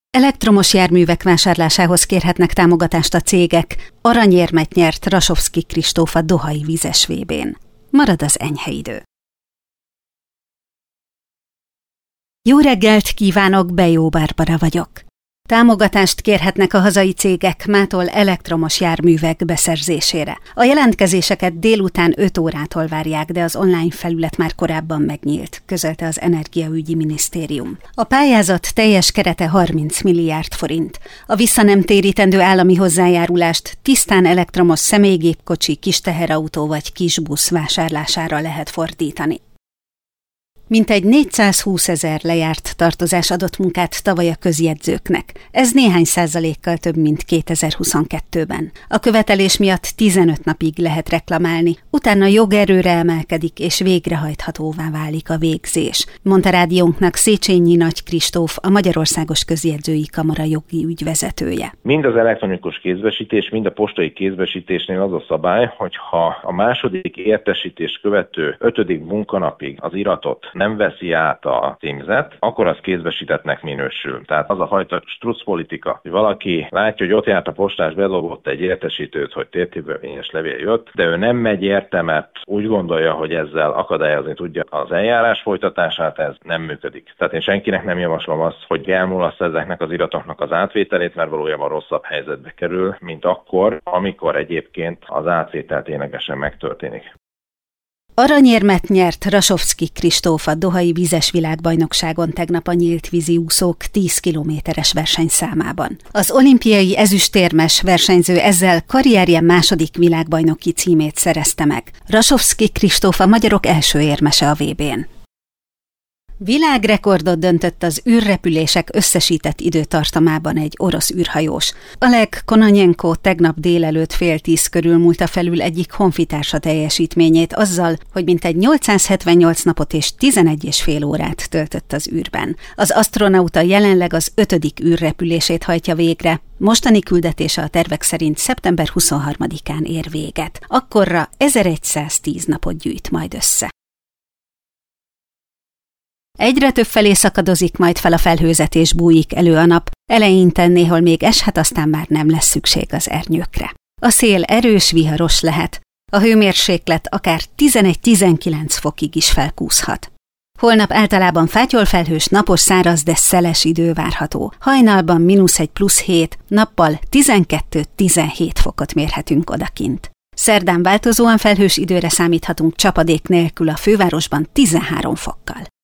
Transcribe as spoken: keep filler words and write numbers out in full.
Elektromos járművek vásárlásához kérhetnek támogatást a cégek. Aranyérmet nyert Rasovszky Kristóf a dohai vízes vébén. Marad az enyhe idő. Jó reggelt kívánok, Bejó Bárbara vagyok. Támogatást kérhetnek a hazai cégek mától elektromos járművek beszerzésére. A jelentkezéseket délután öt órától várják, de az online felület már korábban megnyílt, közölte az Energiaügyi Minisztérium. A pályázat teljes kerete harminc milliárd forint. A visszanemtérítendő állami hozzájárulást tisztán elektromos személygépkocsi, kis teherautó vagy kisbusz vásárlására lehet fordítani. Mintegy négyszázhúszezer lejárt tartozás adott munkát tavaly a közjegyzőknek. Ez néhány százalékkal több, mint kétezer-huszonkettőben. A követelés miatt tizenöt napig lehet reklamálni, utána jogerőre emelkedik és végrehajthatóvá válik a végzés, mondta rádiónknak Széchenyi Nagy Kristóf, a Magyarországos Közjegyzői Kamara jogi ügyvezetője. Mind az elektronikus kézbesítés, mind a postai kézbesítésnél az a szabály, hogy ha a második értesítés követő ötödik munkanapig az iratot nem veszi át a címzet, akkor az kézbesítettnek minősül. Tehát az a fajta struc politika, hogy valaki látja, hogy ott járt a postás, bedobott egy értesítőt, hogy térképbevényes levél jött, de ő nem megy érte, mert úgy gondolja, hogy ezzel akadályozni tudja az eljárás folytatását, ez nem működik. Tehát én senkinek nem javaslom azt, hogy elmulaszt ezeknek az iratoknak az átvételét, mert valójában rosszabb helyzetbe kerül, mint akkor, amikor egyébként az átvétel ténylegesen megtörténik. Aranyérmet nyert Rasovszky Kristóf a dohai vízes világbajnokságon tegnap a nyílt vízi úszók tíz kilométeres versenyszámában. Az olimpiai ezüstérmes versenyző ezzel karrierje második világbajnoki címét szerezte meg. Rasovszky Kristóf a magyarok első érmese a vébén. Világrekordot döntött az űrrepülések összesített időtartamában egy orosz űrhajós. Oleg Kononenko tegnap délelőtt fél tíz körül múlta felül egyik honfitársa teljesítményét azzal, hogy mintegy nyolcszázhetvennyolc napot és tizenegy és fél órát töltött az űrben. Az asztronauta jelenleg az ötödik űrrepülését hajtja végre. Mostani küldetése a tervek szerint szeptember huszonharmadikán ér véget. Akkorra ezeregyszáztíz napot gyűjt majd össze. Egyre több felé szakadozik majd fel a felhőzet és bújik elő a nap, eleinte néhol még eshet, aztán már nem lesz szükség az ernyőkre. A szél erős, viharos lehet, a hőmérséklet akár tizenegy-tizenkilenc fokig is felkúszhat. Holnap általában fátyolfelhős, napos, száraz, de szeles idő várható. Hajnalban mínusz egy plusz hét, nappal tizenkettő-tizenhét fokot mérhetünk odakint. Szerdán változóan felhős időre számíthatunk csapadék nélkül, a fővárosban tizenhárom fokkal.